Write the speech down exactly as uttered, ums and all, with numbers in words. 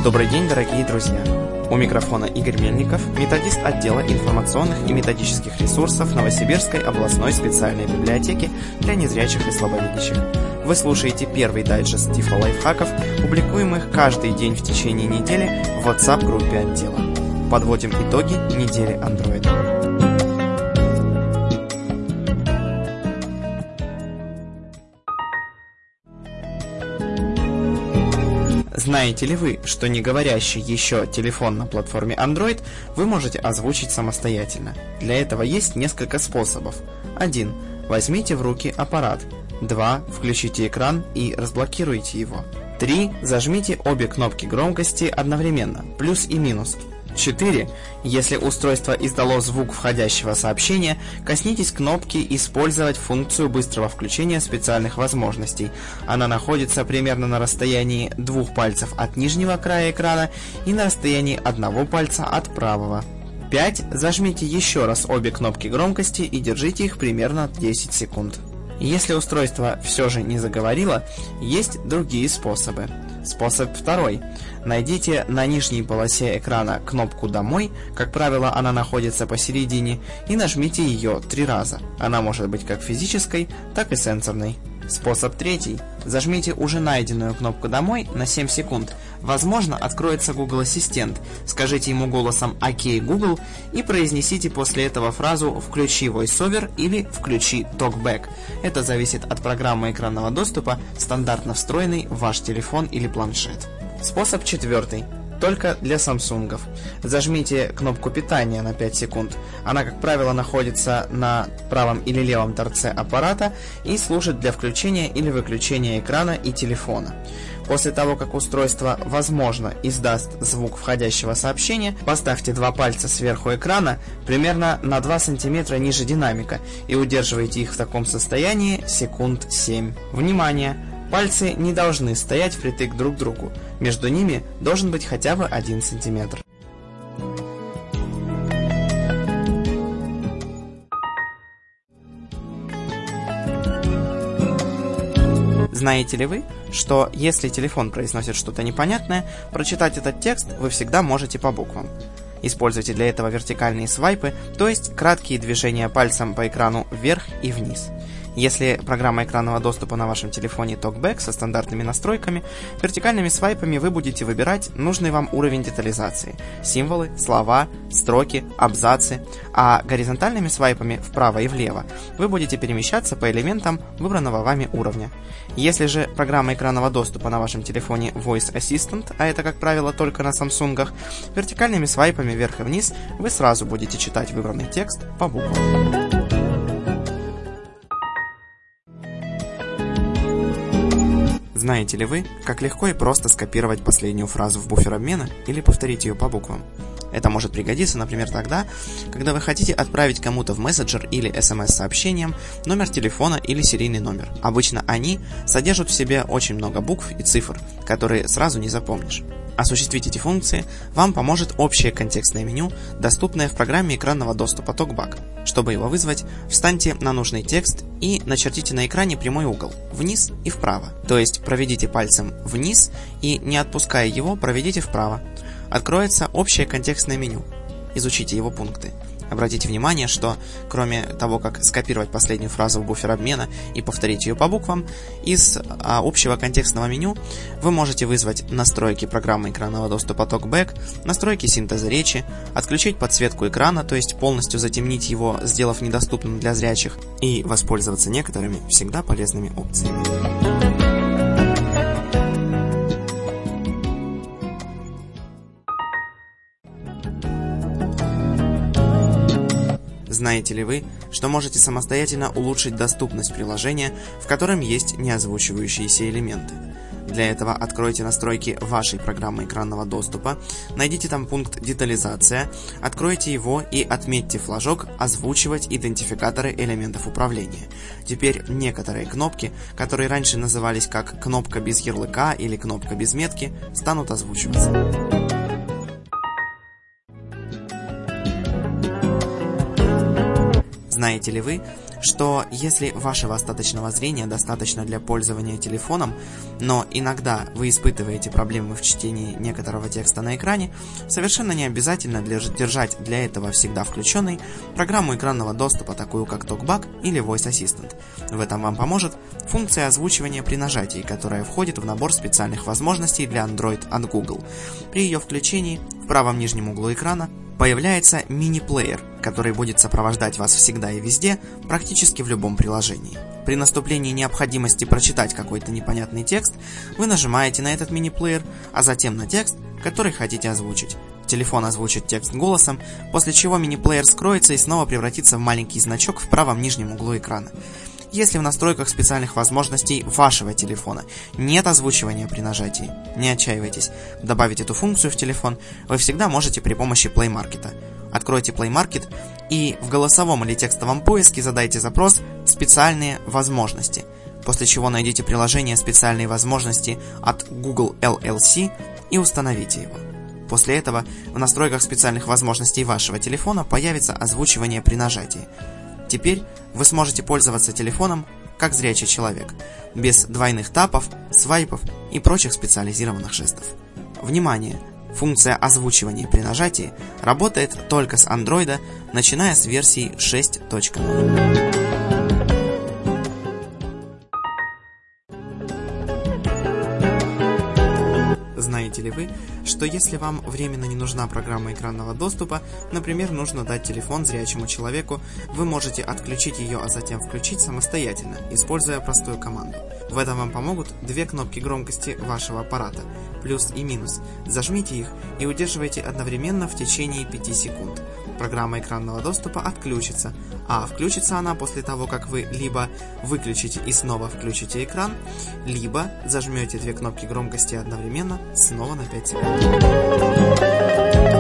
Добрый день, дорогие друзья! У микрофона Игорь Мельников, методист отдела информационных и методических ресурсов Новосибирской областной специальной библиотеки для незрячих и слабовидящих. Вы слушаете первый дайджест тифло-лайфхаков, публикуемых каждый день в течение недели в WhatsApp-группе отдела. Подводим итоги недели Android. Знаете ли вы, что не говорящий еще телефон на платформе Android вы можете озвучить самостоятельно? Для этого есть несколько способов. один. Возьмите в руки аппарат. два. Включите экран и разблокируйте его. три. Зажмите обе кнопки громкости одновременно, плюс и минус. четыре. Если устройство издало звук входящего сообщения, коснитесь кнопки «Использовать функцию быстрого включения специальных возможностей». Она находится примерно на расстоянии двух пальцев от нижнего края экрана и на расстоянии одного пальца от правого. пять. Зажмите еще раз обе кнопки громкости и держите их примерно десять секунд. Если устройство все же не заговорило, есть другие способы. Способ второй. Найдите на нижней полосе экрана кнопку «Домой», как правило, она находится посередине, и нажмите ее три раза. Она может быть как физической, так и сенсорной. Способ третий. Зажмите уже найденную кнопку «Домой» на семь секунд. Возможно, откроется Google Ассистент. Скажите ему голосом «Окей, Google» и произнесите после этого фразу «Включи VoiceOver» или «Включи TalkBack». Это зависит от программы экранного доступа, стандартно встроенной в ваш телефон или планшет. Способ четвертый. Только для самсунгов. Зажмите кнопку питания на пять секунд. Она, как правило, находится на правом или левом торце аппарата и служит для включения или выключения экрана и телефона. После того, как устройство, возможно, издаст звук входящего сообщения, поставьте два пальца сверху экрана примерно на два сантиметра ниже динамика и удерживайте их в таком состоянии секунд семь. Внимание! Пальцы не должны стоять впритык друг к другу. Между ними должен быть хотя бы один сантиметр. Знаете ли вы, что если телефон произносит что-то непонятное, прочитать этот текст вы всегда можете по буквам? Используйте для этого вертикальные свайпы, то есть краткие движения пальцем по экрану вверх и вниз. Если программа экранного доступа на вашем телефоне TalkBack со стандартными настройками, вертикальными свайпами вы будете выбирать нужный вам уровень детализации – символы, слова, строки, абзацы, а горизонтальными свайпами вправо и влево вы будете перемещаться по элементам выбранного вами уровня. Если же программа экранного доступа на вашем телефоне Voice Assistant, а это, как правило, только на самсунгах, вертикальными свайпами вверх и вниз вы сразу будете читать выбранный текст по буквам. Знаете ли вы, как легко и просто скопировать последнюю фразу в буфер обмена или повторить ее по буквам? Это может пригодиться, например, тогда, когда вы хотите отправить кому-то в мессенджер или смс-сообщением номер телефона или серийный номер. Обычно они содержат в себе очень много букв и цифр, которые сразу не запомнишь. Осуществить эти функции вам поможет общее контекстное меню, доступное в программе экранного доступа TalkBack. Чтобы его вызвать, встаньте на нужный текст и начертите на экране прямой угол, вниз и вправо. То есть проведите пальцем вниз и, не отпуская его, проведите вправо. Откроется общее контекстное меню. Изучите его пункты. Обратите внимание, что кроме того, как скопировать последнюю фразу в буфер обмена и повторить ее по буквам, из а, общего контекстного меню вы можете вызвать настройки программы экранного доступа TalkBack, настройки синтеза речи, отключить подсветку экрана, то есть полностью затемнить его, сделав недоступным для зрячих, и воспользоваться некоторыми всегда полезными опциями. Знаете ли вы, что можете самостоятельно улучшить доступность приложения, в котором есть неозвучивающиеся элементы? Для этого откройте настройки вашей программы экранного доступа, найдите там пункт «Детализация», откройте его и отметьте флажок «Озвучивать идентификаторы элементов управления». Теперь некоторые кнопки, которые раньше назывались как «кнопка без ярлыка» или «кнопка без метки», станут озвучиваться. Знаете ли вы, что если вашего остаточного зрения достаточно для пользования телефоном, но иногда вы испытываете проблемы в чтении некоторого текста на экране, совершенно не обязательно для, держать для этого всегда включенной программу экранного доступа, такую как TalkBack или Voice Assistant. В этом вам поможет функция озвучивания при нажатии, которая входит в набор специальных возможностей для Android от Google. При ее включении в правом нижнем углу экрана появляется мини-плеер, который будет сопровождать вас всегда и везде, практически в любом приложении. При наступлении необходимости прочитать какой-то непонятный текст, вы нажимаете на этот мини-плеер, а затем на текст, который хотите озвучить. Телефон озвучит текст голосом, после чего мини-плеер скроется и снова превратится в маленький значок в правом нижнем углу экрана. Если в настройках специальных возможностей вашего телефона нет озвучивания при нажатии, не отчаивайтесь. Добавить эту функцию в телефон вы всегда можете при помощи Play Market. Откройте Play Market и в голосовом или текстовом поиске задайте запрос «Специальные возможности», после чего найдите приложение «Специальные возможности» от Google эл эл си и установите его. После этого в настройках специальных возможностей вашего телефона появится озвучивание при нажатии. Теперь вы сможете пользоваться телефоном как зрячий человек, без двойных тапов, свайпов и прочих специализированных жестов. Внимание! Функция озвучивания при нажатии работает только с Android, начиная с версии шесть точка ноль. Знаете ли вы, что если вам временно не нужна программа экранного доступа, например, нужно дать телефон зрячему человеку, вы можете отключить ее, а затем включить самостоятельно, используя простую команду. В этом вам помогут две кнопки громкости вашего аппарата, плюс и минус. Зажмите их и удерживайте одновременно в течение пяти секунд. Программа экранного доступа отключится, а включится она после того, как вы либо выключите и снова включите экран, либо зажмете две кнопки громкости одновременно снова на пять секунд.